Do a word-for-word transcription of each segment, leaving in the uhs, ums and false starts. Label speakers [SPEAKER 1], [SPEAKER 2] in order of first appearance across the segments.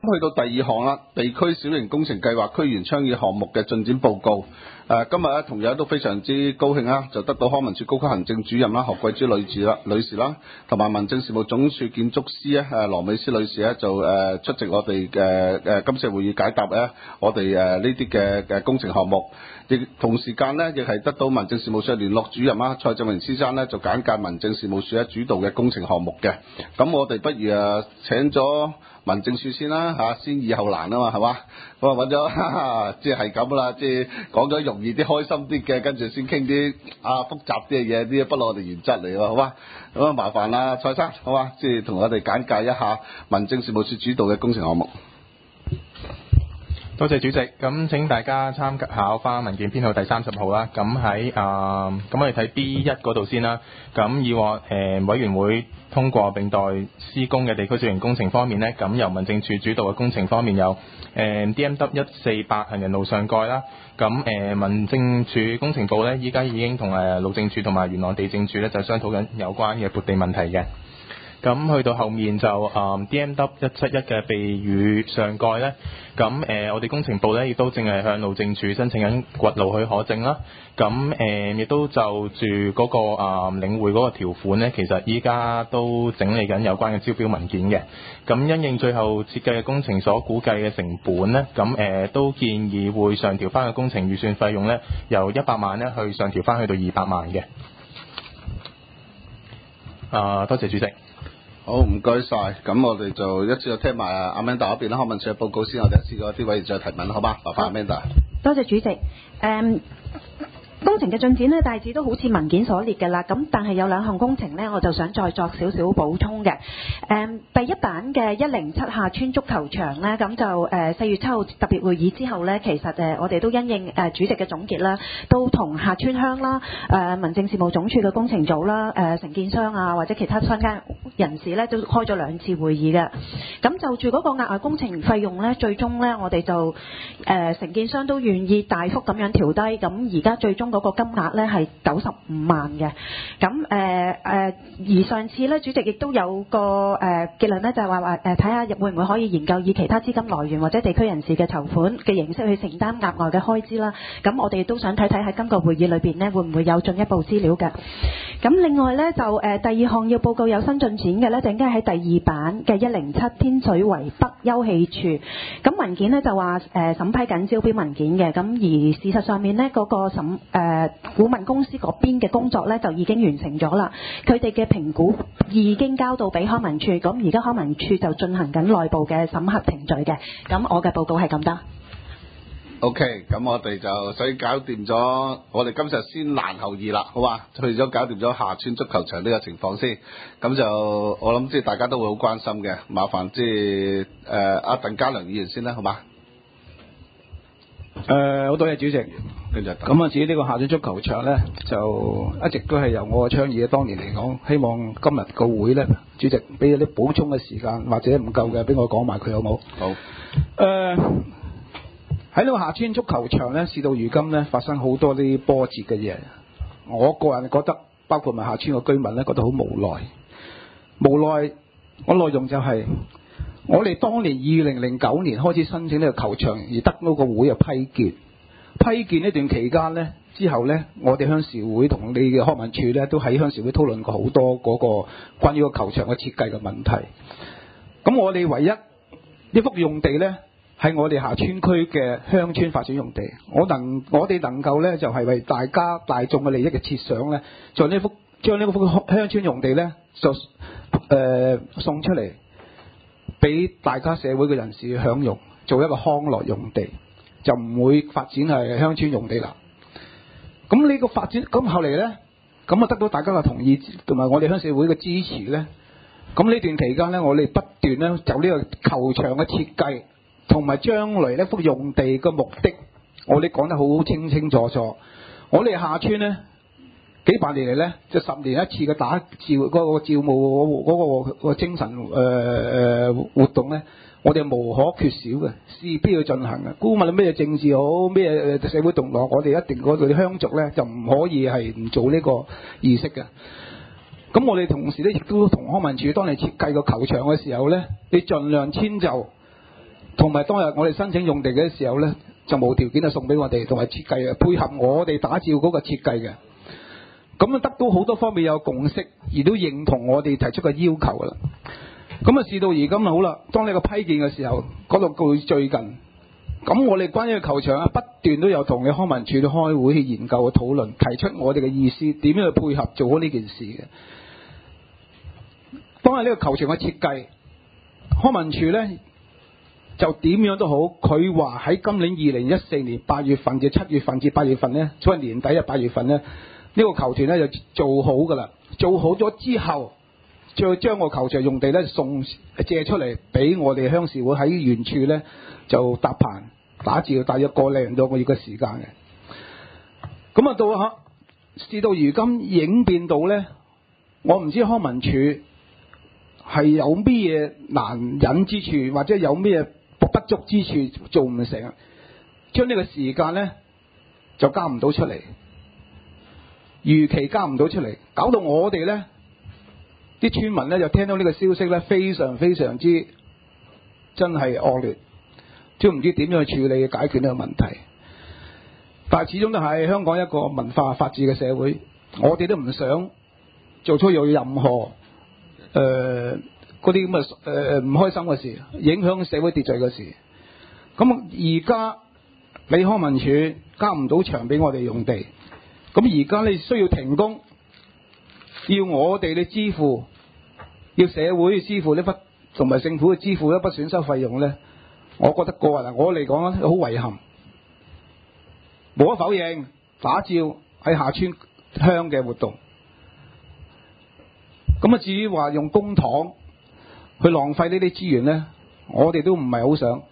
[SPEAKER 1] 去到第二項啦，地區小型工程計劃區員倡議項目嘅進展報告。誒、呃，今日咧同樣都非常之高興啦，就得到康文署高級行政主任啦何桂珠女士啦，女士啦，同埋民政事務總署建築師咧誒羅美詩女士咧就誒、呃、出席我哋嘅誒今次會議解答咧我哋誒呢啲嘅嘅工程項目。亦同時間咧，亦係得到民政事務處聯絡主任啦蔡振榮先生咧就簡介民政事務處咧主導嘅工程項目嘅。咁我哋不如誒請咗民政處先啦嚇，先易後難啊嘛，係嘛？咁啊揾咗，即係咁啦，即係講咗容易啲、開心啲嘅，跟住先傾啲啊複雜啲嘅嘢，啲不落我哋原則嚟喎，好嘛？咁啊麻煩啦，蔡生，好嘛？即係同我哋簡介一下民政事務處主導嘅工程項目。
[SPEAKER 2] 多謝主席，咁請大家參考翻文件編號第三十號啦。咁喺啊，咁我哋睇 B 一嗰度先啦。咁以往誒、呃、委員會通過並待施工嘅地區小型工程方面呢，咁由民政處主導嘅工程方面有誒、呃、D M W 一四八行人路上蓋啦。咁誒、呃、民政處工程部呢，依家已經同誒路政處同埋元朗地政處呢，就商討緊有關嘅撥地問題嘅。咁去到後面就誒、嗯、D M W 一七一嘅避雨上蓋呢。咁誒、呃、我哋工程部呢亦都正係向路政署申請緊掘路許可證啦。咁誒亦都就住嗰、那個誒、呃、領匯嗰個條款呢，其實依家都整理緊有關嘅招標文件嘅。咁因應最後設計嘅工程所估計嘅成本呢，咁誒、呃、都建議會上調翻個工程預算費用呢，由一百萬呢去上調翻去到二百萬嘅。啊、呃，多謝主席。
[SPEAKER 1] 好，唔該晒。咁我哋就一次就聽埋阿 Amanda 嗰邊啦，康文署嘅報告先，我哋試過啲委員再提問，好嗎？麻煩 Amanda。
[SPEAKER 3] 多謝主席。誒、um工程嘅進展呢，大致都好似文件所列嘅啦。咁但係有兩項工程呢，我就想再作少少補充嘅。誒第一版嘅一零七廈村足球場呢，咁就誒四月七號特別會議之後呢，其實誒我哋都因應誒主席嘅總結啦，都同廈村鄉啦、誒民政事務總署嘅工程組啦、誒承建商啊或者其他相關人士呢，都開咗兩次會議嘅。咁就住嗰個額外工程費用呢，最終呢，我哋就誒承建商都願意大幅咁樣調低。咁而家最終嗰個金額咧係九十五萬嘅。咁誒誒而上次咧主席亦都有個誒、呃、結論咧，就係話話誒睇下會唔會可以研究以其他資金來源或者地區人士嘅籌款嘅形式去承擔額外嘅開支啦。咁我哋亦都想睇睇喺今個會議裏邊呢，會唔會有進一步資料嘅。咁另外咧就誒、呃、第二項要報告有新進展嘅咧，就應該喺第二版嘅一零七天水圍北休憩處。咁文件呢，就話誒、呃、審批緊招標文件嘅。咁而事實上面呢，嗰、那個審誒、呃、顧問公司嗰邊嘅工作咧就已經完成咗啦，佢哋嘅評估已經交到俾康文署，咁而家康文署就進行緊內部嘅審核程序嘅。咁我嘅報告係咁多。
[SPEAKER 1] OK，咁我哋就所以搞掂咗，我哋今日先難後易啦，好嘛？去咗搞掂咗廈村足球場呢個情況先，咁就我諗即係大家都會好關心嘅，麻煩即係誒阿鄧家良議員先啦，好嘛？
[SPEAKER 4] 誒好多謝主席。咁啊，至於呢個廈村足球場呢，就一直都係由我嘅倡議嘅。當年嚟講，希望今日個會呢，主席俾啲補充嘅時間，或者唔夠嘅，俾我講埋佢好冇？
[SPEAKER 1] 好。
[SPEAKER 4] 誒喺呢個廈村足球場呢，事到如今呢，發生好多啲波折嘅嘢。我個人覺得，包括埋廈村嘅居民呢，覺得好無奈。無奈，我內容就係、是。我哋當年二零零九年開始申請呢個球場，而得嗰個會嘅批件。批件呢段期間呢，之後呢，我哋鄉事會同你嘅康文署呢，都喺鄉事會討論過好多嗰個關於個球場嘅設計嘅問題。咁我哋唯一呢幅用地呢，係我哋廈村區嘅鄉村發展用地。我能我哋能夠呢，就係、是、為大家大眾嘅利益嘅設想呢，將呢幅將呢幅鄉村用地呢，就誒、呃、送出嚟。俾大家社會嘅人士享用，做一個康樂用地，就唔會發展係鄉村用地啦。咁呢個發展，咁後嚟呢，咁啊得到大家嘅同意，同埋我哋鄉社會嘅支持呢。咁呢段期間呢，我哋不斷呢就呢個球場嘅設計，同埋將來呢幅用地嘅目的，我哋講得好清清楚楚。我哋廈村呢，幾百年嚟呢，就十年一次嘅打照嗰、嗰個照務嗰、嗰個嗰個精神誒誒、呃、活動呢，我哋無可缺少嘅，事必要進行嘅。無論咩政治好，咩社會動盪，我哋一定嗰度啲鄉族呢，就唔可以係唔做呢個儀式嘅。咁我哋同時呢，亦都同康文署當你設計個球場嘅時候呢，你盡量遷就同埋當日我哋申請用地嘅時候咧，就無條件就送俾我哋，同埋設計嘅配合我哋打照嗰個設計嘅。咁啊得到好多方面有共識，而都認同我哋提出嘅要求噶啦。咁啊事到如今好啦，當你個批件嘅時候，嗰度到最近，咁我哋關於球場啊，不斷都有同嘅康文署去開會去研究去討論，提出我哋嘅意思，點樣去配合做好呢件事嘅。當日呢個球場嘅設計，康文署咧就點樣都好，佢話喺今年二零一四年八月份至七月份至八月份咧，所謂年底啊八月份咧，呢、這個球團咧就做好噶啦，做好咗之後，再將個球場用地咧送借出嚟俾我哋鄉事會喺原處咧就搭棚打照，大約個零兩個月嘅時間嘅。咁啊到嚇事到如今演變到咧，我唔知康文署係有咩嘢難忍之處，或者有咩不足之處做唔成，將呢個時間咧就交唔到出嚟，預期交唔到出嚟，搞到我哋咧啲村民咧就聽到呢個消息咧，非常非常之真係惡劣，都唔知點樣去處理解決呢個問題。但係始終都係香港一個文化法治嘅社會，我哋都唔想做出有任何誒嗰啲咁嘅誒唔開心嘅事，影響社會秩序嘅事。咁而家你康文署交唔到場俾我哋用地，咁而家你需要停工，要我哋你支付，要社會支付呢筆，同埋政府去支付一筆選收費用咧，我覺得個人我嚟講好遺憾。無可否認，打照喺下村鄉嘅活動。咁啊，至於話用公帑去浪費呢啲資源咧，我哋都唔係好想。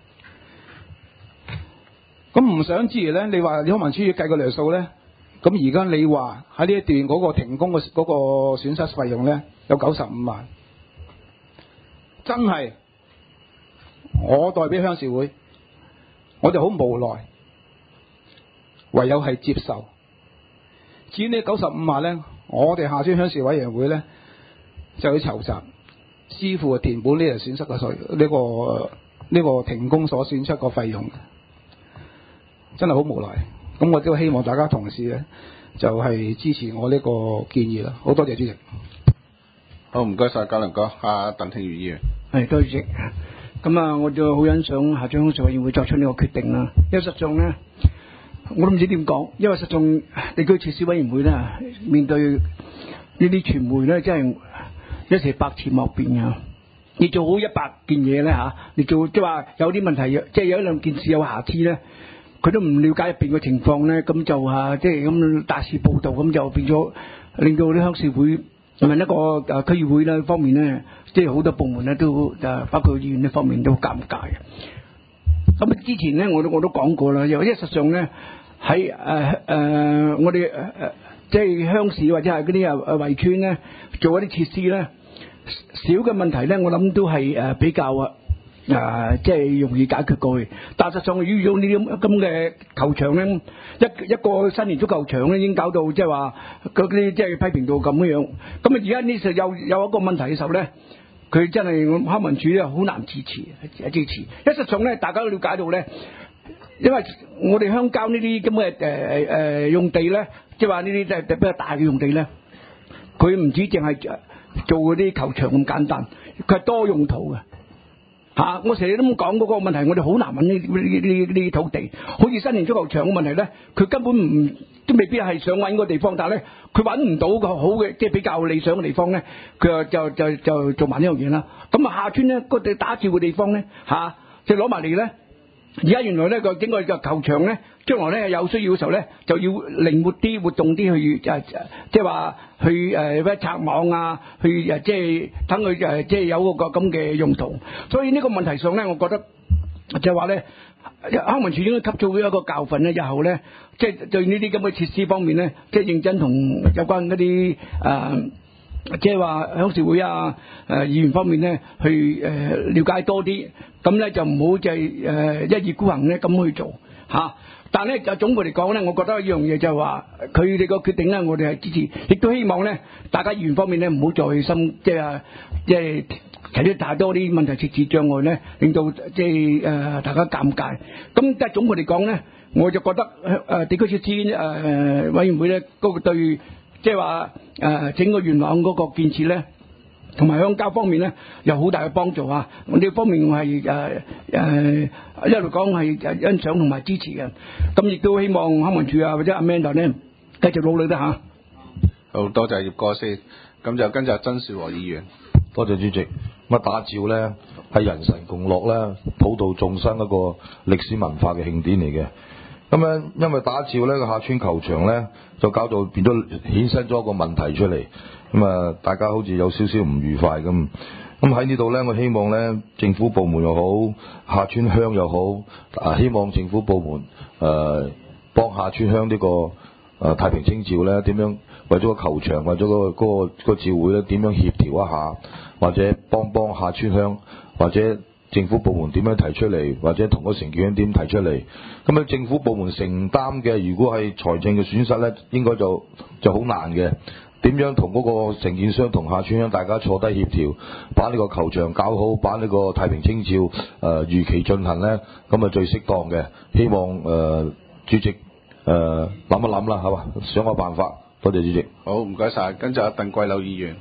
[SPEAKER 4] 咁唔想之餘咧，你話康文署要計個條數咧，咁而家你話喺呢一段嗰個停工嘅嗰個損失費用咧，有九十五萬，真係我代表鄉事會，我哋好無奈。唯有係接受。至於呢九十五萬咧，我哋下村鄉事委員會咧就去籌集支付填補呢個損失嘅稅，呢、這個呢、這個停工所損失個費用，真係好無奈。咁我都希望大家同事咧就係、是、支持我呢個建議啦。好多謝主席。
[SPEAKER 1] 好，唔該晒，嘉良哥，阿鄧聽余議員。
[SPEAKER 5] 係，多謝主席。咁啊，我就好欣賞下村鄉事委員會作出呢個決定啦。因為實際咧。我都唔知點講，因為實際地區設施委員會咧，面對呢啲傳媒咧，真係一時百辭莫辯啊！你做好一百件嘢咧嚇，你做即係話有啲問題，即係有一兩件事有瑕疵咧，佢都唔了解入邊嘅情況咧，咁就嚇即係咁大肆報導，咁就變咗令到啲鄉事會同埋一個誒區議會咧方面咧，即係好多部門咧都誒包括議員呢方面都好尷尬嘅。咁啊！之前咧，我都我都講過啦，因為實際上咧喺誒誒，我哋誒誒即係鄉市或者係嗰啲誒誒圍村咧，做一啲設施咧，少嘅問題咧，我諗都係誒比較啊誒，即係容易解決過去。但係實際上遇到呢啲咁嘅球場咧，一一個新年足球場咧，已經搞到即係話嗰啲即係批評到咁樣樣。咁啊，而家呢時有有一個問題嘅時候咧。佢真係康文署咧好難支持，支持。一實上咧，大家都了解到咧，因為我哋鄉郊呢啲咁嘅誒誒用地咧，即係話呢啲即係比較大嘅用地咧，佢唔止淨係做嗰啲球場咁簡單，佢係多用途嘅嚇、啊。我成日都咁講嗰個問題，我哋好難揾呢呢呢啲土地。好似新年足球場嘅問題咧，佢根本唔都未必係想揾個地方，但係咧佢揾唔到個好嘅，即係比較理想嘅地方咧，佢就就就就做埋呢樣嘢啦。咁啊下村咧個地打照嘅地方咧嚇，就攞埋嚟咧。而家原來咧個整個個球場咧，將來咧有需要嘅時候咧，就要靈活啲、活動啲去誒，即係話去誒咩拆網啊，去誒即係等佢誒即係有個咁嘅用途。所以呢個問題上咧，我覺得就係話咧。康文署應該吸取一個教訓咧，日後咧，即係對呢啲咁嘅設施方面咧，即係認真同有關嗰啲誒，即係話鄉事會啊、誒、呃、議員方面咧，去誒、呃、了解多啲，咁咧就唔好就係誒一意孤行咧咁去做嚇、啊。 但係咧就總括嚟講咧，我覺得一樣嘢就係話佢哋個決定咧，我哋係支持，亦都希望咧大家議員方面咧唔好再心即係即係提出太多啲問題設置障礙咧，令到即係誒大家尷尬。咁即係總括嚟講咧，我就覺得誒、呃、地區設施誒、呃、委員會咧嗰、那個對即係話誒整個元朗嗰個建設咧，同埋鄉郊方面咧有好大嘅幫助啊！呢方面我係誒誒一路講係欣賞同埋支持嘅。咁亦都希望康文署啊或者 Amanda 咧繼續努力啦嚇。
[SPEAKER 1] 好多謝葉哥先，咁就跟住曾樹和議員。
[SPEAKER 6] 多謝主席。咁打醮咧係人神共樂咧，普度眾生一個歷史文化嘅慶典嚟嘅。咁樣因為打醮咧個廈村球場咧就搞到變咗衍生咗一個問題出嚟。咁啊，大家好似有少少唔愉快咁。咁喺呢度咧，我希望咧政府部門又好，廈村鄉又好，啊希望政府部門誒幫廈村鄉呢個誒、呃、太平清醮咧點樣為咗個球場，為咗、嗰個嗰、嗰個、嗰個醮會咧點樣協調一下，或者幫幫廈村鄉，或者政府部門點樣提出嚟，或者同個承建點提出嚟。咁樣政府部門承擔嘅，如果係財政嘅損失咧，應該就就好難嘅。點樣同嗰個承建商同廈村鄉大家坐低協調，把呢個球場搞好，把呢個太平清醮誒、呃、如期進行咧，咁啊最適當嘅。希望誒、呃、主席誒諗、呃、一諗啦，係嘛，想個辦法。多謝主席。
[SPEAKER 1] 好，唔該晒。跟住阿鄧桂柳議員。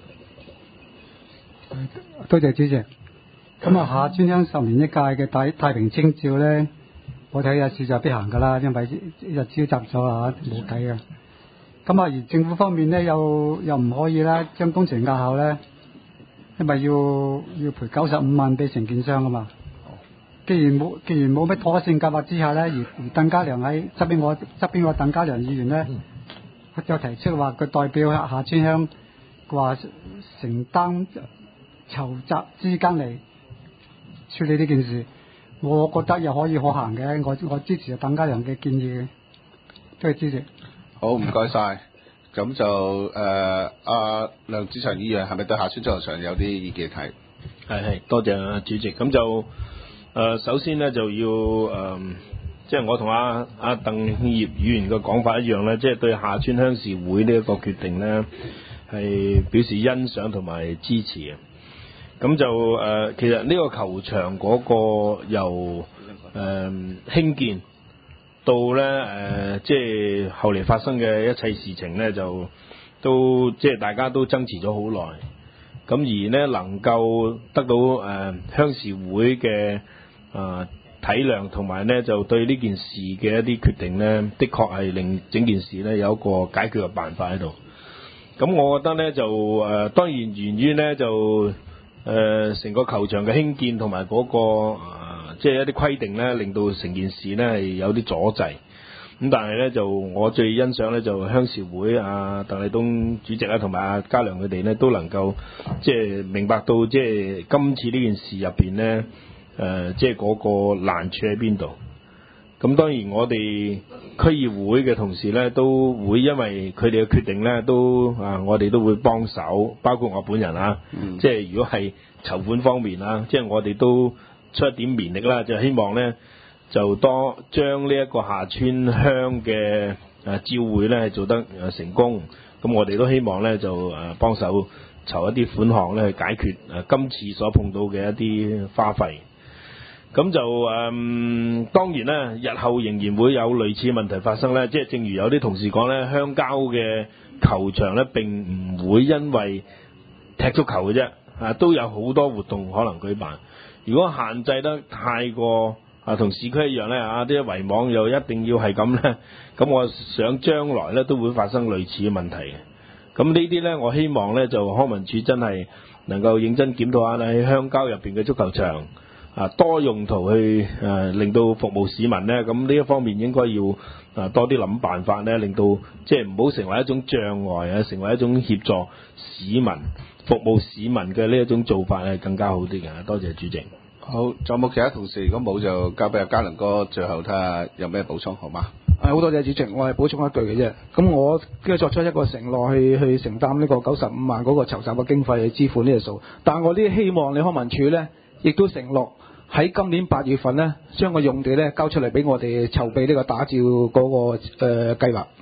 [SPEAKER 7] 多謝主席。咁啊，廈村鄉十年一屆嘅太太平清醮咧，我睇下事在必行㗎啦，因為日子集咗啊，冇計嘅。咁啊，而政府方面咧，又又唔可以啦，將工程押後咧，因為要要賠九十五萬俾承建商啊嘛。既然冇既然冇咩妥善計劃之下咧，而而鄧家良喺側邊我側邊個鄧家良議員咧，佢就提出話佢代表廈村鄉話承擔籌集資金嚟處理呢件事，我覺得又可以可行嘅，我我支持鄧家良嘅建議嘅，多謝支持。
[SPEAKER 1] 好，唔該晒。咁就誒，阿、呃、梁志祥議員係咪對廈村足球場有啲意見睇？
[SPEAKER 8] 係係，多謝啊主席。咁就誒、呃，首先咧就要誒、呃，即係我同阿阿鄧協議員嘅講法一樣咧，即係對廈村鄉事會呢一個決定咧係表示欣賞同埋支持嘅。咁就誒、呃，其實呢個球場嗰個由誒、呃、興建到咧誒、呃，即係後嚟發生嘅一切事情咧，就都即係大家都爭持咗好耐。咁而呢能夠得到誒、呃、鄉事會嘅啊、呃、體諒，同埋呢就對呢件事嘅一啲決定呢，的確係令整件事呢有一個解決嘅辦法喺度。咁我覺得呢，就誒、呃、當然源於呢，就誒成、呃、個球場嘅興建同埋嗰個即係、呃就是、一啲規定呢，令到成件事呢係有啲阻滯。咁但係咧就我最欣賞咧就鄉事會啊鄧麗東主席啊同埋阿嘉良佢哋咧都能夠即係明白到即係今次呢件事入邊咧誒即係嗰個難處喺邊度。咁當然我哋區議會嘅同事咧都會因為佢哋嘅決定咧都啊我哋都會幫手，包括我本人啊，嗯、即係如果係籌款方面啊，即係我哋都出一點綿力啦，就希望咧。就多將呢一個廈村鄉嘅誒醮會咧做得誒成功，咁我哋都希望咧就誒幫手籌一啲款項咧去解決誒今次所碰到嘅一啲花費。咁就誒、嗯、當然咧，日後仍然會有類似問題發生咧，即係正如有啲同事講咧，鄉郊嘅球場咧並唔會因為踢足球嘅啫，啊都有好多活動可能舉辦。如果限制得太過啊，同市區一樣咧，啊啲圍網又一定要係咁咧，咁我想將來咧都會發生類似嘅問題嘅。咁呢啲咧，我希望咧就康文署真係能夠認真檢討下喺鄉郊入邊嘅足球場啊，多用途去誒、啊、令到服務市民咧，咁呢一方面應該要啊多啲諗辦法咧，令到即係唔好成為一種障礙啊，成為一種協助市民服務市民嘅呢一種做法係更加好啲嘅。多謝主席。
[SPEAKER 1] 好，仲有冇其他同事？如果冇就交俾阿嘉良哥，最後睇下有咩補充，好嗎？
[SPEAKER 4] 係好多謝主席，我係補充一句嘅啫。咁我跟住作出一個承諾，去去承擔呢個九十五萬嗰個籌集嘅經費去支付呢個數。但係我呢希望你康文署咧，亦都承諾喺今年八月份呢，將個用地呢交出嚟俾我哋籌備呢個打照嗰、個誒、呃、計劃。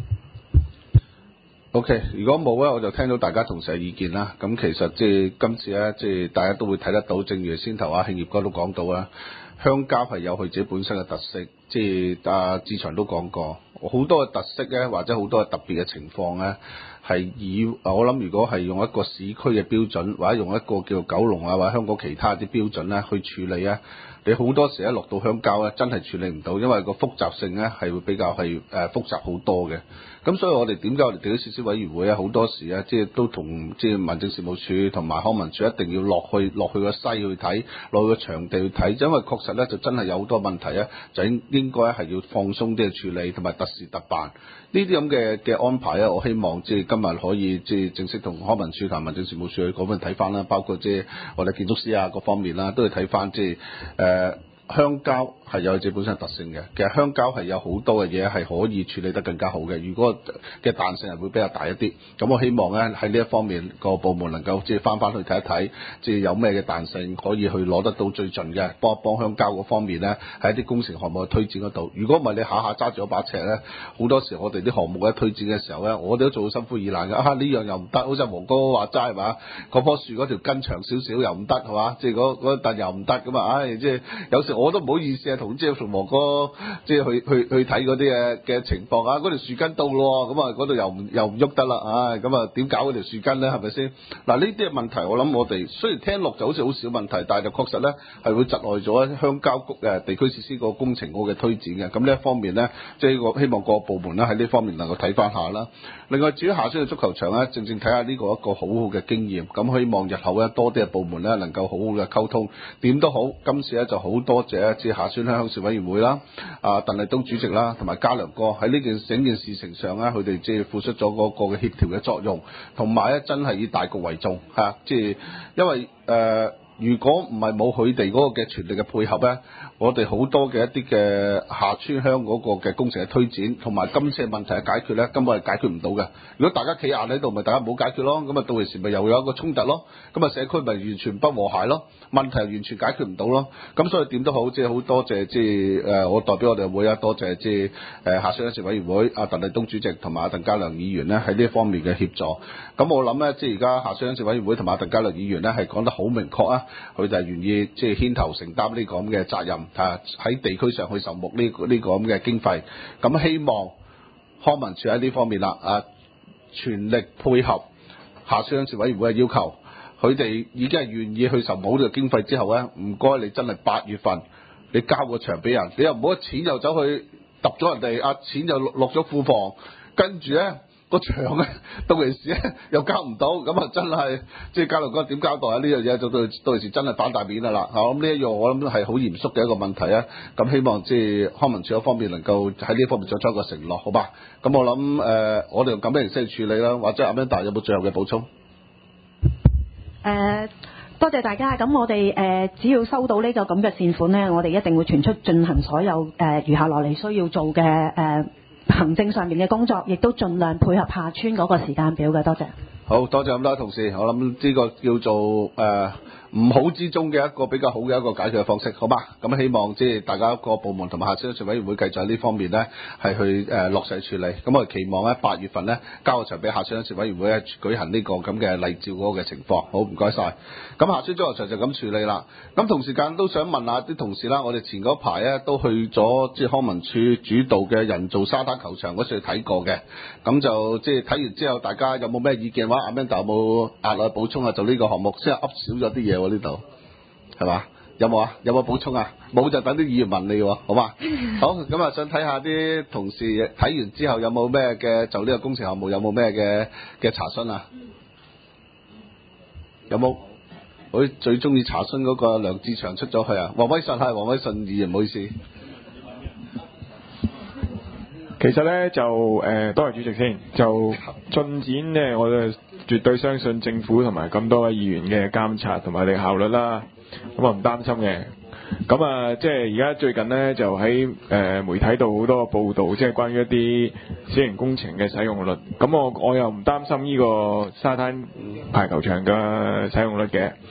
[SPEAKER 1] OK， 如果冇咧，我就聽到大家同事嘅意見啦。咁其實即係今次咧，即係大家都會睇得到，正如先頭啊慶業哥都講到啦，鄉郊係有佢自己本身嘅特色。即係阿志祥都講過，好多嘅特色咧，或者好多嘅特別嘅情況咧，係以我諗，如果係用一個市區嘅標準，或者用一個叫九龍啊或者香港其他啲標準咧去處理咧，你好多時一落到鄉郊咧，真係處理唔到，因為個複雜性咧係會比較係誒複雜好多嘅。咁所以我哋點解我哋地區設施委員會啊，好多時咧，即係都同即係民政事務處同埋康文署一定要落去落去個西去睇，落去個場地去睇，因為確實咧就真係有好多問題咧，就應應該係要放鬆啲去處理，同埋特事特辦呢啲咁嘅嘅安排咧。我希望即係今日可以即係正式同康文署同民政事務處去嗰邊睇翻啦，包括即係我哋建築師啊各方面啦，都要睇翻即係誒。呃鄉郊係有自己本身特性嘅，其實鄉郊係有好多嘅嘢係可以處理得更加好嘅。如果嘅彈性係會比較大一啲，咁我希望咧喺呢一方面個部門能夠即係翻翻去睇一睇，即係有咩嘅彈性可以去攞得到最盡嘅，幫幫鄉郊嗰方面咧喺一啲工程項目嘅推薦嗰度。如果唔係你下下揸住一把尺咧，好多時我哋啲項目喺推薦嘅時候咧，我哋都做到心灰意冷嘅。啊呢樣又唔得，好似黃哥話齋係嘛，嗰棵樹嗰條根長少少又唔得係嘛，即係嗰嗰笪又唔得咁啊！唉，即係有時我都唔好意思啊，同即係同黃哥即係去去去睇嗰啲嘅嘅情況啊，嗰條樹根到咯，咁啊嗰度又唔又唔喐得啦，唉，咁啊點搞嗰條樹根咧？係咪先？嗱呢啲嘅問題，我諗我哋雖然聽落就好似好少問題，但係就確實咧係會窒礙咗鄉郊局誒地區設施個工程嗰個推展嘅。咁呢一方面咧，即係我希望各個部門咧喺呢方面能夠睇翻下啦。另外至於下村嘅足球場咧，正正睇下呢個一個好好嘅經驗。咁希望日後咧多啲嘅部門咧能夠好好嘅溝通，點都好。今次咧就好多謝即係下村鄉鄉事委員會啦，啊鄧麗東主席啦，同埋嘉良哥喺呢件整件事情上咧，佢哋即係付出咗嗰個嘅協調嘅作用，同埋咧真係以大局為重嚇，即係因為誒。呃如果唔係冇佢哋嗰個嘅全力嘅配合咧，我哋好多嘅一啲嘅下村鄉嗰個嘅工程嘅推展，同埋今次嘅問題嘅解決咧，根本係解決唔到嘅。如果大家企硬喺度，咪大家唔好解決咯。咁啊到時咪又有一個衝突咯。咁啊社區咪完全不和諧咯，問題完全解決唔到咯。咁所以點都好，即係好多謝即係誒我代表我哋會啊，多謝即係誒下村鄉事委員會阿鄧麗東主席同埋阿鄧家良議員咧喺呢一方面嘅協助。咁我諗咧，即係而家下村鄉事委員會同埋阿鄧家良議員咧係講得好明確啊。佢就係願意即係牽頭承擔呢個咁嘅責任啊！喺地區上去受目呢個呢個咁嘅經費，咁希望康文署喺呢方面啦啊，全力配合下村鄉事委員會嘅要求。佢哋已經係願意去受冇呢個經費之後咧，唔該你真係八月份你交個場俾人，你又唔好錢又走去揼咗人哋，啊錢又落咗庫房，跟住咧。個場咧到時咧又交唔到，咁啊真係即係交流哥點交代啊？呢樣嘢到到到時真係反大面噶啦嚇！咁呢一樣我諗係好嚴肅嘅一個問題啊！咁希望即係康文署嗰方面能夠喺呢方面作出一個承諾，好吧？咁我諗誒、呃，我哋用咁嘅形式去處理啦，或者阿 Amanda 有冇最後嘅補充？誒、
[SPEAKER 3] 呃。多謝大家，咁我哋誒、呃、只要收到呢個咁嘅善款呢，我哋一定會全速進行所有誒、呃、餘下落嚟需要做嘅誒、呃、行政上面嘅工作，亦都盡量配合下村嗰個時間表嘅。多謝。好多謝咁多位同事，我諗呢個叫做誒。呃唔好之中嘅一個比較好嘅一個解決嘅方式，好嘛？咁希望即係大家個部門同埋下村鄉事委員會繼續喺呢方面咧係去誒、呃、落實處理。咁我哋期望咧八月份咧交個場俾下村鄉事委員會咧舉行呢個咁嘅例照嗰個嘅情況。好，唔該晒。咁下村足球場就咁處理啦。咁同時間都想問下啲同事啦，我哋前嗰排咧都去咗即係康文署主導嘅人造沙灘球場嗰處睇過嘅。咁就即係睇完之後，大家有冇咩意見話？阿 Amanda 有冇額外補充啊？就呢個項目先係噏少咗啲嘢。呢度係嘛？有冇啊？有冇補充啊？冇就等啲議員問你喎，好嘛？好，咁啊，想睇下啲同事睇完之後有冇咩嘅就呢個工程項目有冇咩嘅嘅查詢啊？有冇？我最中意查詢嗰個梁志祥出咗去啊！黃偉信係黃偉信議員，唔好意思。
[SPEAKER 9] 其實咧就誒、呃，多謝主席先。就進展呢，我就絕對相信政府同埋咁多位議員嘅監察同埋你效率啦。咁啊唔擔心嘅。咁啊，即係而家最近呢，就喺誒、呃、媒體度好多報道，即係關於一啲小型工程嘅使用率。咁我我又唔擔心呢個沙灘排球場嘅使用率嘅。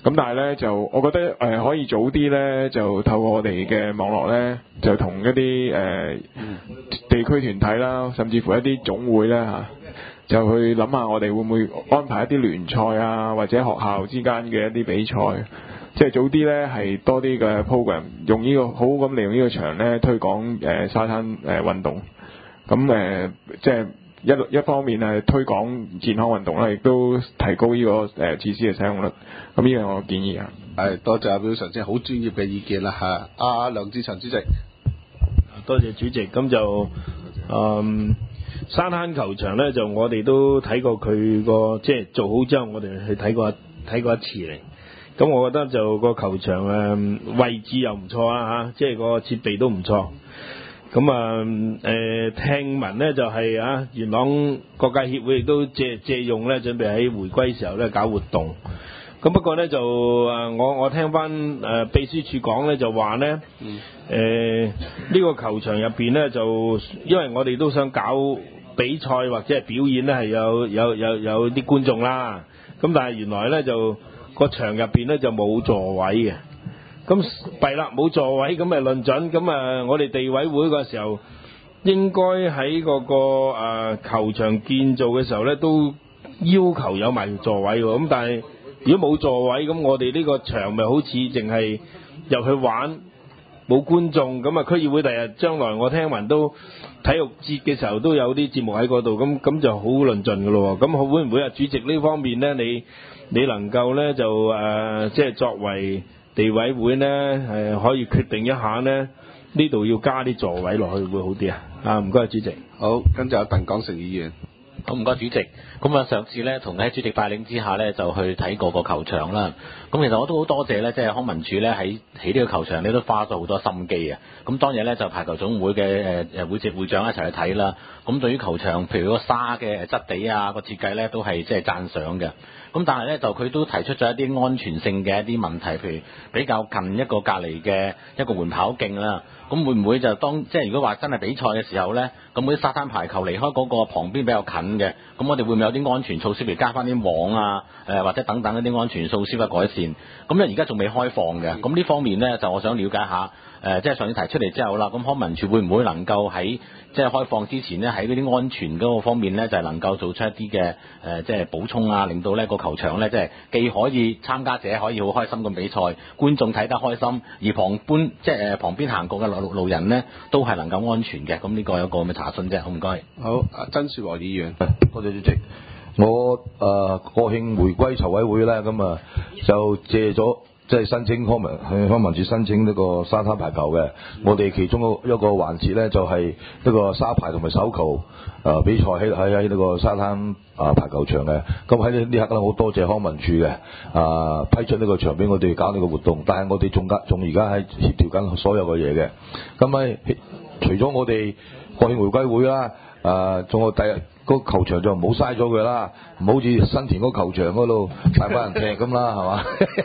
[SPEAKER 9] 咁但係咧就我覺得誒、呃、可以早啲咧就透過我哋嘅網絡咧就同一啲誒、呃、地區團體啦，甚至乎一啲總會咧嚇，就去諗下我哋會唔會安排一啲聯賽啊，或者學校之間嘅一啲比賽，即係早啲咧係多啲嘅 program， 用呢、這個好好咁利用呢個場咧推廣誒、呃、沙灘誒、呃、運動，咁誒、呃、即係。一一方面係推廣健康運動啦，亦都提高呢、這個誒設施嘅使用率。咁呢樣我建議啊。
[SPEAKER 1] 係多謝阿表常，即係好專業嘅意見啦嚇。阿、啊、梁志祥主席，
[SPEAKER 8] 多謝主席。咁就嗯沙灘球場咧，就我哋都睇過佢個即係做好之後，我哋去睇過睇過一次嚟。咁我覺得就個球場誒、嗯、位置又唔錯啦嚇，即係個設備都唔錯。咁啊，誒、呃、聽聞咧就係、是、啊，元朗各界協會亦都借借用咧，準備喺回歸時候咧搞活動。咁不過咧就誒、呃，我我聽翻誒、呃、秘書處講咧，就話咧，誒呢、呃這個球場入邊咧就，因為我哋都想搞比賽或者係表演咧，係有有有有啲觀眾啦。咁但係原來咧就個場入邊咧就冇座位嘅。咁弊啦，冇座位，咁咪論準，咁啊，我哋地委會嗰時候應該喺嗰個誒球場建造嘅時候咧，都要求有埋座位喎。咁但係如果冇座位，咁我哋呢個場咪好似淨係入去玩，冇觀眾。咁啊，區議會第日將來我聽聞都體育節嘅時候都有啲節目喺嗰度，咁咁就好論盡噶咯。咁會唔會啊，主席呢方面咧，你你能夠咧就誒，即係作為地委會呢，誒可以決定一下呢，呢度要加啲座位落去會好啲啊！啊，唔該主席。
[SPEAKER 1] 好，跟住阿鄧廣成議員。
[SPEAKER 10] 好，唔該主席。咁啊，上次咧同喺主席帶領之下咧，就去睇過個球場啦。咁其實我都好多謝咧，即係康文署咧喺起呢個球場咧都花咗好多心機啊。咁當日咧就排球總會嘅誒誒會籍會長一齊去睇啦。咁對於球場，譬如個沙嘅質地啊，個設計咧都係即係讚賞嘅。咁但係咧就佢都提出咗一啲安全性嘅一啲問題，譬如比較近一個隔離嘅一個緩跑徑啦。咁會唔會就當即係如果話真係比賽嘅時候咧，咁嗰啲沙灘排球離開嗰個旁邊比較近嘅，咁我哋會唔會有啲安全措施，譬如加翻啲網啊，誒或者等等一啲安全措施嘅改善？咁咧而家仲未開放嘅，咁呢方面咧就我想了解下，誒即係上次提出嚟之後啦，咁康文署會唔會能夠喺即係開放之前咧，喺嗰啲安全嗰個方面咧，就係能夠做出一啲嘅誒即係補充啊，令到咧個球場咧即係既可以參加者可以好開心咁比賽，觀眾睇得開心，而旁邊即係誒旁邊行過嘅路路人咧都係能夠安全嘅。咁呢個有個咁嘅查詢啫，好唔該。
[SPEAKER 1] 好，阿曾樹和議員。
[SPEAKER 6] 多謝主席。我誒、呃、國慶回歸籌委會咧，咁啊就借咗即係申請康文去康文署申請呢個沙灘排球嘅。我哋其中一個環節咧就係、是、呢個沙排同埋手球誒、呃、比賽喺喺喺呢個沙灘啊排球場嘅。咁喺呢呢刻咧，好多謝康文署嘅啊批出呢個場俾我哋搞呢個活動。但係我哋仲加仲而家喺協調緊所有嘅嘢嘅。咁喺除咗我哋國慶回歸會啦。啊！仲有第日嗰個球場就唔好嘥咗佢啦，唔好似新田嗰個球場嗰度大把人踢咁啦，係嘛？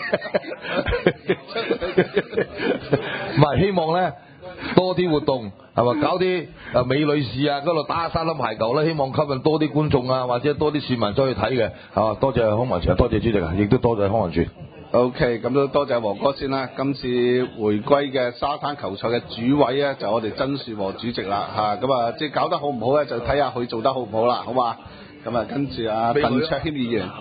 [SPEAKER 6] 唔係希望咧多啲活動係嘛，搞啲啊美女士啊嗰度打沙灘排球啦，希望吸引多啲觀眾啊，或者多啲市民再去睇嘅，係嘛？多謝康文署，多謝主席啊，亦都多謝康文署。
[SPEAKER 1] OK，咁都多謝黃哥先啦。今次回歸嘅沙灘球賽嘅主委咧，就我哋曾樹和主席啦嚇。咁啊，即係搞得好唔好咧，就睇下佢做得好唔好啦，好嘛？咁啊，跟住啊，鄧卓謙議員。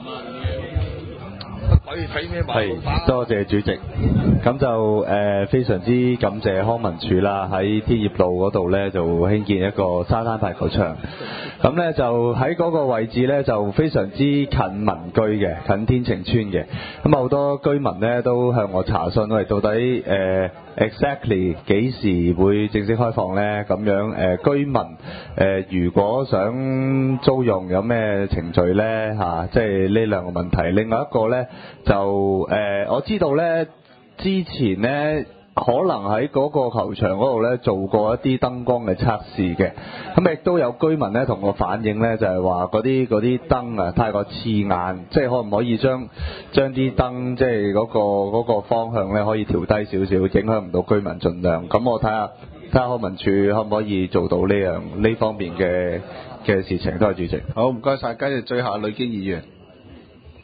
[SPEAKER 11] 係，多謝主席。咁就誒、呃、非常之感謝康文署啦，喺天業路嗰度咧就興建一個沙灘排球場。咁咧就喺嗰個位置咧就非常之近民居嘅，近天晴村嘅。咁好多居民咧都向我查詢，喂，到底誒、呃、exactly 幾時會正式開放咧？咁樣誒、呃、居民誒、呃、如果想租用有咩程序咧嚇、啊？即係呢兩個問題。另外一個咧就誒、呃、我知道咧之前咧。可能喺嗰個球場嗰度咧做過一啲燈光嘅測試嘅，咁亦都有居民咧同我反映咧，就係話嗰啲嗰啲燈啊太過刺眼，即係可唔可以將將啲燈即係嗰個嗰個方向咧可以調低少少，影響唔到居民盡量。咁我睇下睇下康文署可唔可以做到呢樣呢方面嘅嘅事情。多謝主席。
[SPEAKER 1] 好，唔該晒。跟住最後呂堅議員。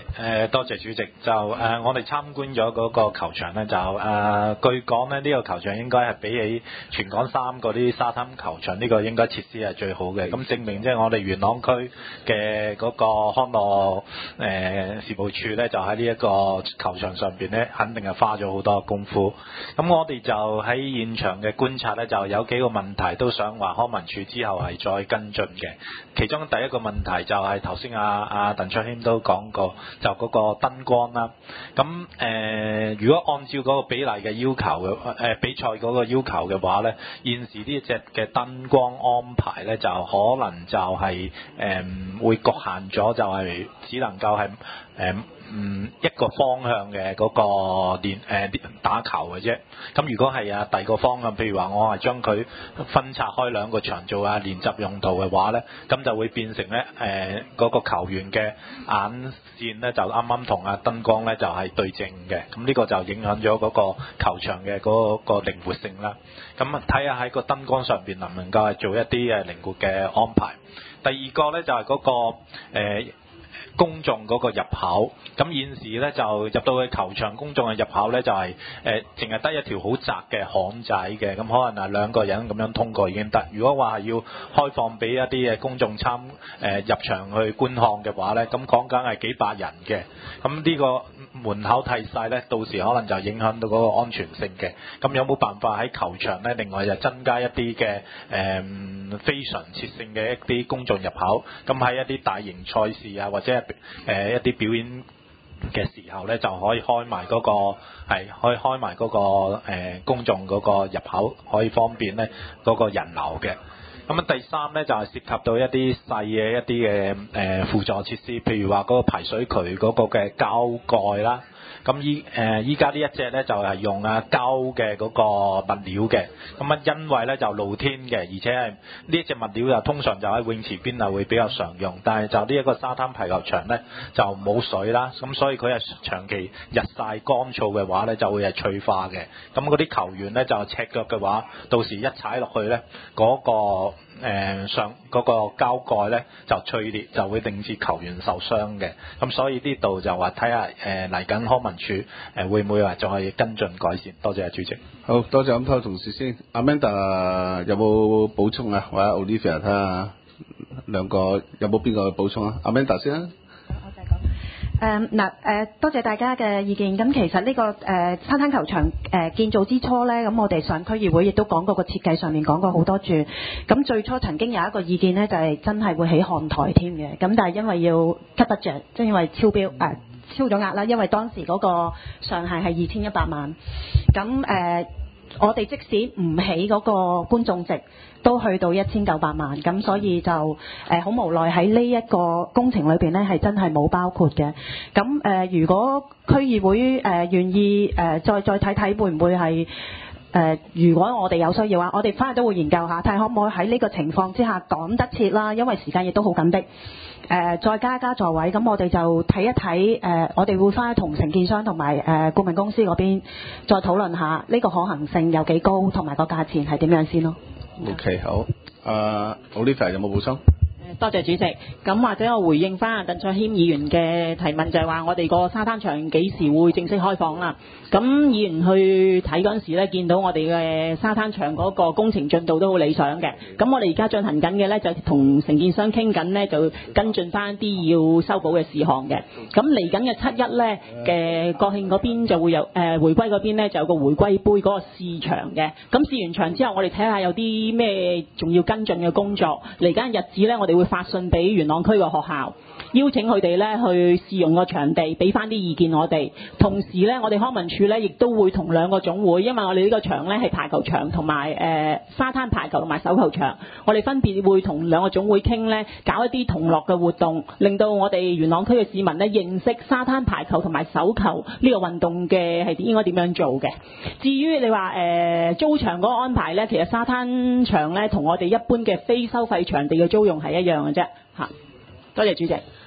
[SPEAKER 12] 誒多謝主席，就誒、呃、我哋參觀咗嗰個球場咧，就誒、呃、據講咧，呢、這個球場應該係比起全港三個啲沙灘球場，呢、這個應該設施係最好嘅。咁證明即係我哋元朗區嘅嗰個康樂誒、呃、事務處咧，就喺呢一個球場上邊咧，肯定係花咗好多功夫。咁我哋就喺現場嘅觀察咧，就有幾個問題都想話康文署之後係再跟進嘅。其中第一個問題就係頭先阿阿鄧卓謙都講過，就嗰個燈光啦。咁誒、呃，如果按照嗰個比例嘅要求嘅誒、呃、比賽嗰個要求嘅話咧，現時呢隻嘅燈光安排咧，就可能就係、是、誒、呃、會局限咗，就係只能夠係誒。呃嗯，一個方向嘅嗰個練誒打球嘅啫。咁如果係啊第二個方向，譬如話我係將佢分拆開兩個場做啊練習用途嘅話咧，咁就會變成咧誒嗰個球員嘅眼線咧就啱啱同啊燈光咧就係對正嘅。咁呢個就影響咗嗰個球場嘅嗰個靈活性啦。咁睇下喺個燈光上邊能唔能夠係做一啲誒靈活嘅安排。第二個咧就係嗰個誒公眾嗰個入口，咁現時咧就入到去球場公眾嘅入口咧就係誒淨係得一條好窄嘅巷仔嘅，咁可能係兩個人咁樣通過已經得。如果話係要開放俾一啲嘅公眾參誒、呃、入場去觀看嘅話咧，咁講緊係幾百人嘅，咁呢個門口太細咧，到時可能就影響到嗰個安全性嘅。咁有冇辦法喺球場咧，另外就增加一啲嘅誒非常設性嘅一啲公眾入口，咁喺一啲大型賽事啊或者係誒、呃、一啲表演嘅時候咧，就可以開埋嗰、那個係可以開埋嗰、那個、呃、公眾嗰個入口，可以方便咧嗰、那個人流嘅。咁啊第三咧就係、是、涉及到一啲細嘅一啲嘅誒輔助設施，譬如話嗰個排水渠嗰個嘅膠蓋啦。咁依誒依家呢一隻咧就係、是、用啊膠嘅嗰個物料嘅，咁啊因為咧就露天嘅，而且係呢一隻物料就通常就喺泳池邊啊會比較常用，但係就呢一個沙灘排球場咧就冇水啦，咁所以佢係長期日曬乾燥嘅話咧就會係脆化嘅，咁嗰啲球員咧就赤腳嘅話，到時一踩落去咧嗰、那個。誒、呃、上嗰、那個膠蓋咧就脆裂，就會令至球員受傷嘅。咁所以呢度就話睇下誒嚟緊康文署誒、呃、會唔會話再跟進改善。多謝主席。
[SPEAKER 1] 好多謝咁多位同事先。Amanda 有冇補充啊？或者 Olivia 睇下兩個有冇邊個補充啊 ？Amanda 先啊。
[SPEAKER 3] 誒嗱誒，多謝大家嘅意見。咁其實呢、這個誒、呃、沙灘球場誒、呃、建造之初呢，咁我哋上區議會亦都講過個設計上面講過好多處。咁最初曾經有一個意見呢，就係、是、真係會起看台添嘅。咁但係因為要 cut budget，即係因為超標誒、呃、超咗額啦。因為當時嗰個上限係二千一百萬。咁誒、呃，我哋即使唔起嗰個觀眾席，都去到一千九百萬，咁所以就誒好、呃、無奈喺呢一個工程裏邊呢係真係冇包括嘅。咁誒、呃，如果區議會誒、呃、願意誒、呃、再再睇睇會唔會係誒、呃，如果我哋有需要啊，我哋翻去都會研究下，睇可唔可以喺呢個情況之下趕得切啦，因為時間亦都好緊迫。誒、呃，再加加座位，咁我哋就睇一睇誒、呃，我哋會翻去同承建商同埋誒顧問公司嗰邊再討論下呢個可行性有幾高，同埋個價錢係點樣先咯。
[SPEAKER 1] OK， 好。誒 Olivia 有冇補充？
[SPEAKER 13] 多謝主席。咁或者我回應翻阿鄧卓謙議員嘅提問，就係話我哋個沙灘場幾時會正式開放啦？咁議員去睇嗰陣時咧，見到我哋嘅沙灘場嗰個工程進度都好理想嘅。咁我哋而家進行緊嘅咧，就同承建商傾緊咧，就跟進翻啲要修補嘅事項嘅。咁嚟緊嘅七一咧嘅國慶嗰邊就會有誒、呃、回歸嗰邊咧就有個回歸杯嗰個試場嘅。咁試完場之後，我哋睇下有啲咩仲要跟進嘅工作。嚟緊日子咧，我哋會發信俾元朗區嘅學校，邀請佢哋咧去試用個場地，俾翻啲意見我哋。同時咧，我哋康文署咧亦都會同兩個總會，因為我哋呢個場咧係排球場同埋誒沙灘排球同埋手球場，我哋分別會同兩個總會傾咧，搞一啲同樂嘅活動，令到我哋元朗區嘅市民咧認識沙灘排球同埋手球呢個運動嘅係應該點樣做嘅。至於你話誒、呃、租場嗰個安排咧，其實沙灘場咧同我哋一般嘅非收費場地嘅租用係一樣嘅啫嚇。多謝主席。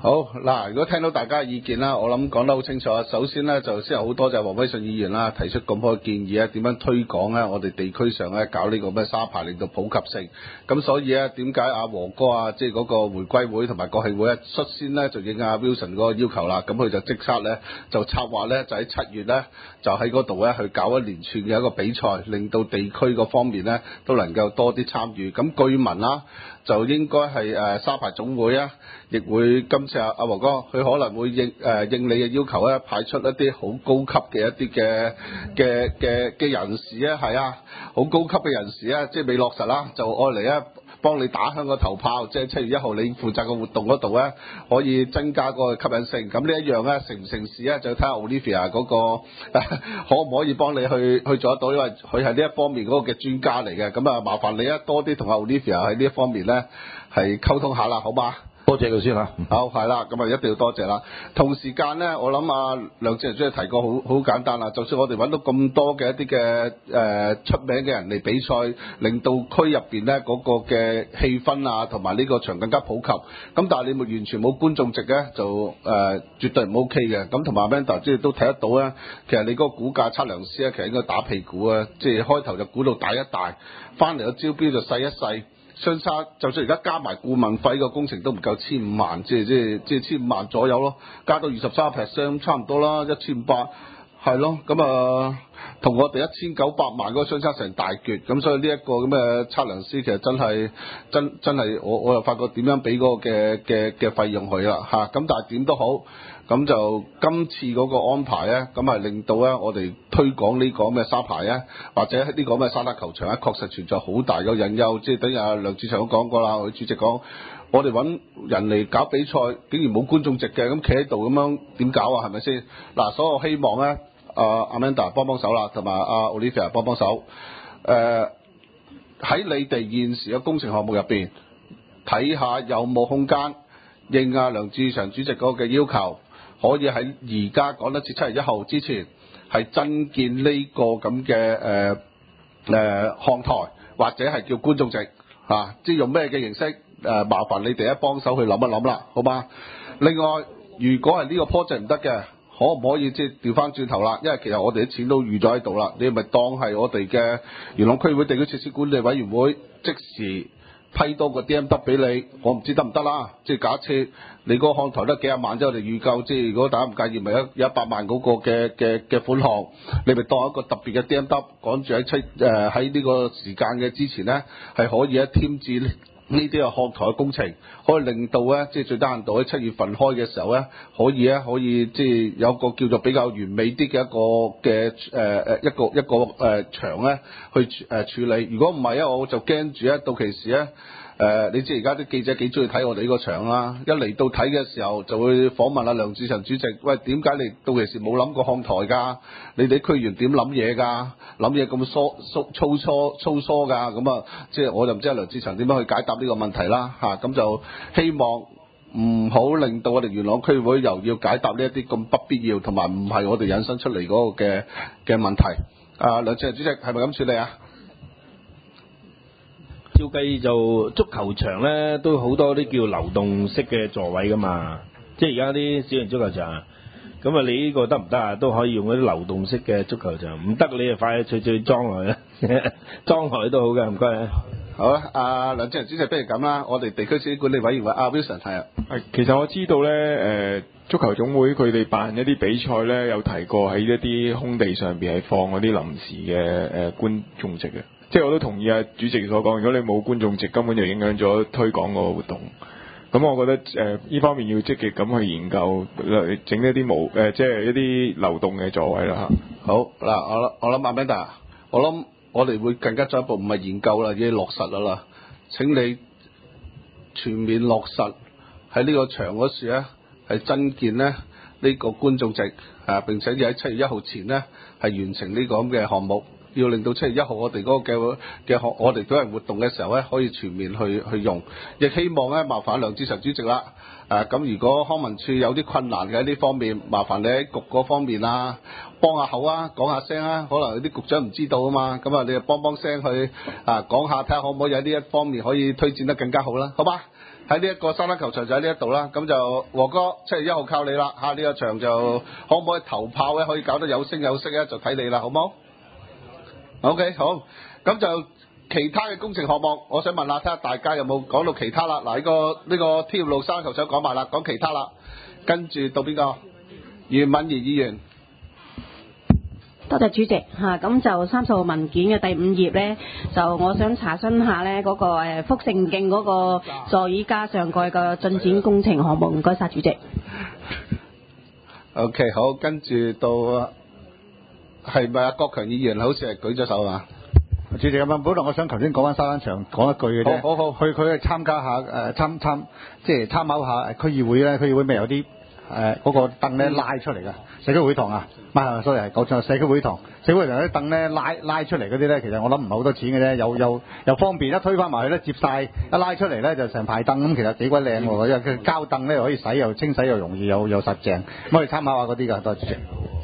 [SPEAKER 1] 好嗱，如果聽到大家嘅意見啦，我諗講得好清楚。首先咧，就先有好多謝黃威信議員啦，提出咁多嘅建議啊，點樣推廣咧？我哋地區上咧搞呢個咩沙排，令到普及性。咁所以咧，點解阿黃哥啊，即係嗰個回歸會同埋國慶會咧，率先咧就應阿 Wilson 嗰個要求啦。咁佢就即刻咧就策劃咧，就喺七月咧就喺嗰度咧去搞一連串嘅一個比賽，令到地區嗰方面咧都能夠多啲參與。咁據聞啦，就應該係誒沙排總會啊，亦會今次阿阿黃哥佢可能會應誒、呃、應你嘅要求咧，派出一啲好高級嘅一啲嘅嘅嘅嘅人士啊，係啊，好高級嘅人士啊，即係未落實啦，就愛嚟咧幫你打響個頭炮，即係七月一號你負責個活動嗰度咧，可以增加個吸引性。咁呢一樣咧成唔成事咧，就睇下 Olivia 嗰、那個可唔可以幫你去去做得到，因為佢係呢一方面嗰個嘅專家嚟嘅。咁啊，麻煩你啊多啲同阿 Olivia 喺呢一方面咧係溝通下啦，好嗎？
[SPEAKER 6] 多謝佢先嚇。
[SPEAKER 1] 好，係啦，咁啊一定要多謝啦。同時間咧，我諗啊梁志仁主席提過好好簡單啦。就算我哋揾到咁多嘅一啲嘅誒出名嘅人嚟比賽，令到區入邊咧嗰個嘅氣氛啊，同埋呢個場更加普及。咁但係你咪完全冇觀眾席咧，就誒、呃、絕對唔 OK 嘅。咁同埋 Amanda 即係都睇得到咧，其實你嗰個估價測量師咧，其實應該打屁股啊，即係開頭就估到大一大，翻嚟個招標就細一細。相差，就算而家加埋顧問費個工程都唔夠千五萬，即係即係即係千五萬左右咯，加到二十三 percent 差唔多啦，一千五百係咯，咁啊同我哋一千九百萬嗰個相差成大橛，咁所以呢一個咁嘅測量師其實真係真真係我我又發覺點樣俾嗰個嘅嘅嘅費用佢啦嚇，咁但係點都好。咁就今次嗰個安排咧，咁係令到咧我哋推廣呢個咁嘅沙排咧，或者呢個咁嘅沙灘球場咧，確實存在好大嘅隱憂。即係等於阿梁志祥都講過啦，佢主席講，我哋揾人嚟搞比賽，竟然冇觀眾席嘅，咁企喺度咁樣點搞啊？係咪先？嗱，所以我希望咧，阿、呃、Amanda 幫幫手啦，同埋阿 Olivia 幫幫手。誒、呃，喺你哋現時嘅工程項目入邊，睇下有冇空間應阿梁志祥主席嗰個嘅要求。可以喺而家講得至七月一號之前，係增建呢個咁嘅誒誒看台，或者係叫觀眾席嚇、啊，即係用咩嘅形式誒、呃？麻煩你哋一幫手去諗一諗啦，好嗎？另外，如果係呢個 project 唔得嘅，可唔可以即係調翻轉頭啦？因為其實我哋啲錢都預咗喺度啦，你咪當係我哋嘅元朗區會地區設施管理委員會即時批多個 D M W 俾你，我唔知得唔得啦。即係假設你嗰個看台得幾廿萬之後，我哋預夠，即係如果大家唔介意，咪一一百萬嗰個嘅嘅嘅款項，你咪當一個特別嘅 D M W，趕住喺七誒喺呢個時間嘅之前咧，係可以一添置呢啲嘅看台嘅工程，可以令到咧，即係最低限度喺七月份開嘅時候咧，可以咧可以即係有個叫做比較完美啲嘅一個嘅誒誒一個一個誒、呃、場咧去誒、呃、處理。如果唔係咧，我就驚住咧到期時咧。誒、呃，你知而家啲記者幾中意睇我哋呢個場啦，一嚟到睇嘅時候就會訪問阿梁志祥主席，喂，點解你到期時冇諗過看台㗎？你哋區員點諗嘢㗎？諗嘢咁疏疏粗疏粗疏㗎？咁啊，即係我就唔知阿梁志祥點樣去解答呢個問題啦嚇，咁、啊、就希望唔好令到我哋元朗區會又要解答呢一啲咁不必要同埋唔係我哋引申出嚟嗰個嘅嘅問題。啊，梁志祥主席係咪咁處理啊？
[SPEAKER 8] 照計就足球場咧都好多啲叫流動式嘅座位噶嘛，即係而家啲小型足球場，咁啊你呢個得唔得啊？都可以用嗰啲流動式嘅足球場，唔得你就快脆脆裝落去啦，裝落去都好嘅，唔該。
[SPEAKER 1] 好啊，阿梁志祥主席，不如咁啦，我哋地區設施管理委員會阿 Wilson 係啊。
[SPEAKER 9] 係，其實我知道咧，誒、呃、足球總會佢哋辦一啲比賽咧，有提過喺一啲空地上邊係放嗰啲臨時嘅誒、呃、觀眾席嘅。即係我都同意阿主席所講，如果你冇觀眾席，根本就影響咗推廣個活動。咁我覺得誒呢、呃、方面要積極咁去研究，整一啲無誒即係一啲流動嘅座位啦嚇。
[SPEAKER 1] 好嗱，我我諗阿 Amanda，我諗我哋會更加進一步，唔係研究啦，已經落實啦啦。請你全面落實喺呢個場嗰時咧，係增建咧呢、呢個觀眾席啊，並且要喺七月一號前咧係完成呢個咁嘅項目。要令到七月一號我哋嗰個嘅嘅學我哋舉行活動嘅時候咧，可以全面去去用，亦希望咧麻煩梁志祥主席啦。誒、啊、咁如果康文署有啲困難嘅喺呢方面，麻煩你喺局嗰方面啊，幫下口啊，講下聲啊，可能有啲局長唔知道啊嘛，咁啊你就幫幫聲去啊講下，睇下可唔可以喺呢一方面可以推薦得更加好啦，好吧？ 喺呢一個沙灘球場就喺呢一度啦。咁就和哥七月一號靠你啦嚇，呢、這個場就可唔可以投炮咧？可以搞得有聲有色咧，就睇你啦，好冇 ？OK 好，咁就其他嘅工程項目，我想問下，睇下大家有冇講到其他啦？嗱，呢、這個呢、這個天業路沙灘球場講埋啦，講其他啦，跟住到邊個？袁敏儀議員。
[SPEAKER 14] 多謝主席嚇，咁就三十號文件嘅第五頁呢，就我想查詢下呢嗰、那個誒福盛徑嗰個座椅加上蓋嘅進展工程項目，唔該晒主席。
[SPEAKER 1] OK 好，跟住到係咪阿郭強議員好似係舉咗手啊？
[SPEAKER 15] 主席咁啊，本來我想頭先講翻沙灘場講一句嘅啫。
[SPEAKER 1] 好好好，
[SPEAKER 15] 去佢去參加下誒、呃、參參即係參考下區議會咧，區議會咪有啲誒嗰個凳咧拉出嚟㗎，社區會堂啊，唔係 sorry 係講錯，社區會堂，社區會堂啲凳咧拉拉出嚟嗰啲咧，其實我諗唔係好多錢嘅啫，又又又方便，一推翻埋去咧接晒，一拉出嚟咧就成排凳咁，其實幾鬼靚喎，因為佢膠凳咧可以洗又清洗又容易又又實淨，咁我哋參考下嗰啲㗎，多謝主席。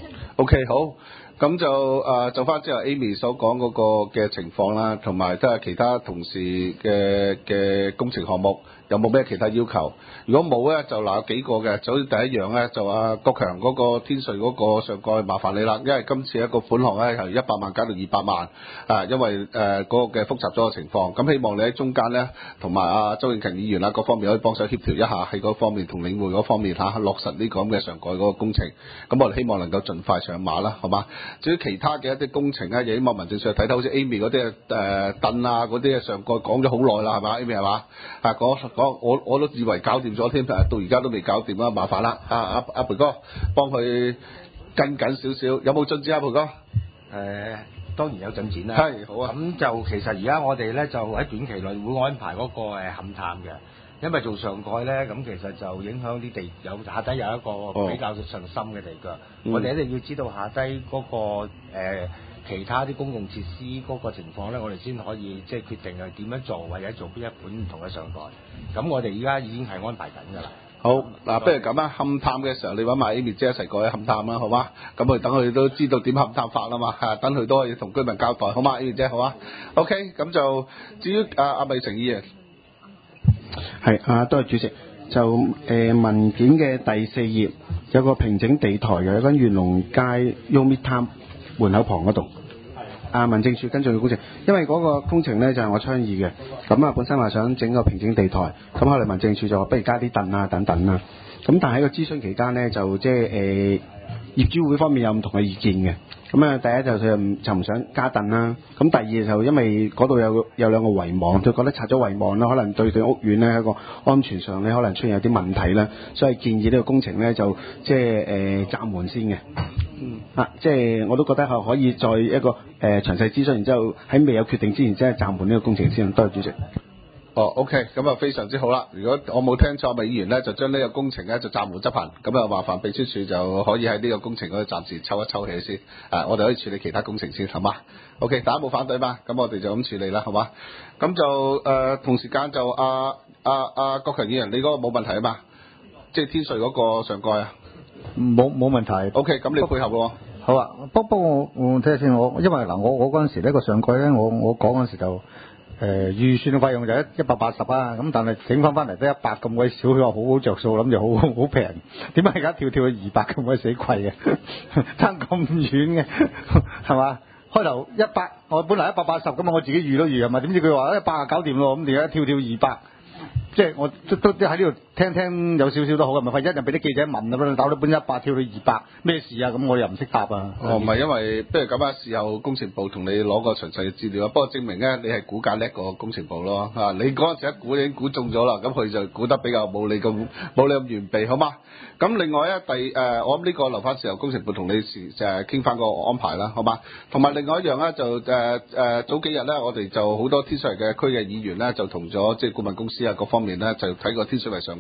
[SPEAKER 1] OK 好。咁就誒、呃、就翻之後 Amy 所講嗰個嘅情況啦，同埋都係其他同事嘅嘅工程項目有冇咩其他要求？如果冇咧，就嗱有幾個嘅，就好似第一樣咧，就阿國強嗰個天瑞嗰個上蓋麻煩你啦，因為今次一個款項咧由一百萬減到二百萬，啊，因為誒嗰、呃那個嘅複雜咗嘅情況，咁希望你喺中間咧，同埋阿周永勤議員啦各方面可以幫手協調一下，喺嗰方面同領匯嗰方面嚇、啊、落實呢個咁嘅上蓋嗰個工程，咁我哋希望能夠盡快上馬啦，好嘛？至於其他嘅一啲工程咧，亦希望民政處睇睇，好似 Amy 嗰啲誒凳啊嗰啲上蓋講咗好耐啦，係嘛 Amy 係嘛？啊講講我我都以為搞掂咗添，到而家都未搞掂啦，麻煩啦！啊阿阿培哥幫佢跟緊少少，有冇進展啊？培哥？
[SPEAKER 16] 誒、呃、當然有進展啦。
[SPEAKER 1] 係好啊。
[SPEAKER 16] 咁就其實而家我哋咧就喺短期內會安排嗰個誒勘探嘅，因為做上蓋咧，咁其實就影響啲地有下低有一個比較上深嘅地腳，
[SPEAKER 1] 嗯、
[SPEAKER 16] 我哋一定要知道下低嗰、那個、呃、其他啲公共設施嗰個情況咧，我哋先可以即係決定係點樣做，或者做邊一款唔同嘅上蓋。咁我哋而家已經係安排緊㗎啦。
[SPEAKER 1] 好嗱，不如咁啊，勘探嘅時候你揾埋 Amy 姐一齊過去勘探啦，好嗎？咁佢等佢都知道點勘探法啦嘛，嚇，等佢都可以同居民交代，好嗎 ？Amy 姐好啊 ？OK，咁就至於阿阿魏成議員，
[SPEAKER 17] 係啊，多謝主席。就誒、呃、文件嘅第四頁有個平整地台嘅，喺元龍街 Yomi Town 門口旁嗰度。啊，民政處跟進嘅工程，因為嗰個工程咧就係、是、我倡議嘅，咁啊本身話想整個平整地台，咁後來民政處就話不如加啲凳啊等等啦，咁但係喺個諮詢期間咧就即係誒業主會方面有唔同嘅意見嘅，咁啊第一就佢唔就唔想加凳啦，咁第二就因為嗰度有有兩個圍網，就覺得拆咗圍網啦，可能對對屋苑咧喺個安全上咧可能出現有啲問題啦，所以建議呢個工程咧就即係誒暫緩先嘅。嗯，啊，即係我都覺得係可以再一個誒、呃、詳細諮詢，然之後喺未有決定之前，即係暫緩呢個工程先。多謝主席。
[SPEAKER 1] 哦 ，OK，咁啊非常之好啦。如果我冇聽錯，委員咧就將呢個工程咧就暫緩執行，咁啊麻煩秘書處就可以喺呢個工程嗰度暫時抽一抽氣先。啊，我哋可以處理其他工程先，好嘛 ？OK，大家冇反對嘛？咁我哋就咁處理啦，好嘛？咁就誒、呃、同時間就阿阿阿郭強議員，你嗰個冇問題啊嘛？即係天瑞嗰個上蓋啊？
[SPEAKER 15] 冇冇問題。
[SPEAKER 1] O K，咁你配合喎。
[SPEAKER 15] 好啊，不不過我我睇下先，我因為嗱我我嗰陣時呢個上蓋咧，我我講嗰陣時就誒、呃、預算嘅費用就一一百八十啊，咁但係整翻翻嚟得一百咁鬼少，佢話好好着數，諗住好好平，點解而家跳跳去二百咁鬼死貴嘅，爭咁遠嘅係嘛？開頭一百，我本來一百八十咁啊，我自己預都預係咪？點知佢話一百啊搞掂咯，咁而家跳跳二百。即係我都都喺呢度聽聽有少少都好嘅，咪費一日俾啲記者問啊，打到本一百跳到二百咩事啊？咁我又唔識答啊。
[SPEAKER 1] 哦，唔係因為不如咁啊，事後工程部同你攞個詳細嘅資料啊。不過證明咧，你係估價叻過工程部咯嚇。你嗰陣時一估已經估中咗啦，咁佢就估得比較冇你咁冇你咁完備，好嗎？咁另外咧，第誒、呃、我諗呢個留翻事後工程部同你時就係傾翻個安排啦，好嗎？同埋另外一樣咧，就誒誒、呃、早幾日咧，我哋就好多天水圍嘅區嘅議員咧，就同咗即係顧問公司啊各方面咧，就睇過天水圍上蓋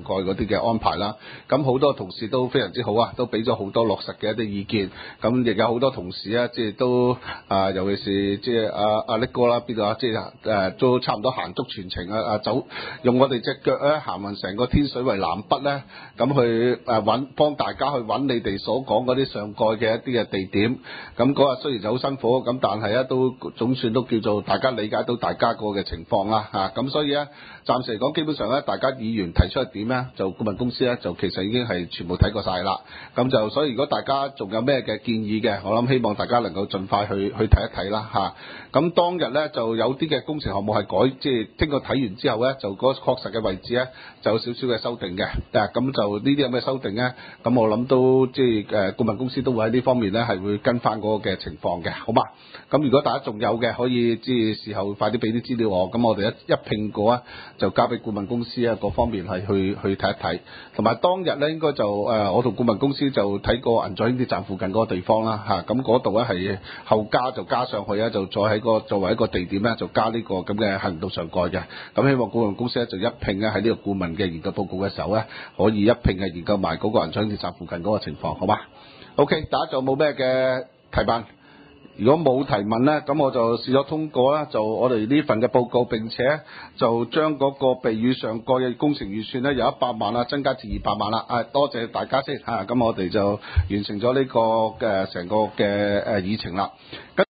[SPEAKER 1] 蓋嗰啲嘅安排啦。咁好多同事都非常之好啊，都俾咗好多落實嘅一啲意見。咁亦有好多同事啊，即係都啊，尤其是即係阿阿力哥啦，邊度啊，即係誒都差唔多行足全程啊，啊走用我哋隻腳咧行勻成個天水圍南北咧，咁去誒揾幫大家去揾你哋所講嗰啲上蓋嘅一啲嘅地點。咁嗰日雖然就好辛苦，咁但係咧都總算都叫做大家理解到大家個嘅情況啦嚇。咁、啊、所以咧，暫時嚟講，基本上咧，大家議員提出嘅點咧，就顧問公司咧就其實已經係全部睇過晒啦。咁就所以如果大家仲有咩嘅建議嘅，我諗希望大家能夠盡快去去睇一睇啦嚇。咁、啊、當日咧就有啲嘅工程項目係改，即係經過睇完之後咧，就嗰確實嘅位置咧就有少少嘅修訂嘅。誒咁就呢啲咁嘅修訂咧，咁我諗都即係誒顧問公司都會喺呢方面咧係會跟翻嗰個嘅情況嘅，好嘛？咁如果大家仲有嘅，可以即係事後快啲俾啲資料我，咁我哋一一拼過啊，就交俾顧問公司啊，各方面係去去睇一睇。同埋當日咧，應該就誒、呃、我同顧問公司就睇過銀座興業站附近嗰個地方啦嚇，咁嗰度咧係後加就加上去啊，就再喺個作為一個地點咧，就加呢個咁嘅行人道上蓋嘅。咁希望顧問公司咧就一拼咧喺呢個顧問嘅研究報告嘅時候咧，可以一拼嘅研究埋嗰個銀座興業站附近嗰個情況，好嘛 ？OK，大家仲有冇咩嘅提問？如果冇提問呢，咁我就試咗通過啦，就我哋呢份嘅報告，並且就將嗰個避雨上蓋嘅工程預算呢，由一百萬啦增加至二百萬啦。啊，多謝大家先嚇，咁、啊、我哋就完成咗呢、這個嘅成、呃、個嘅誒議程啦。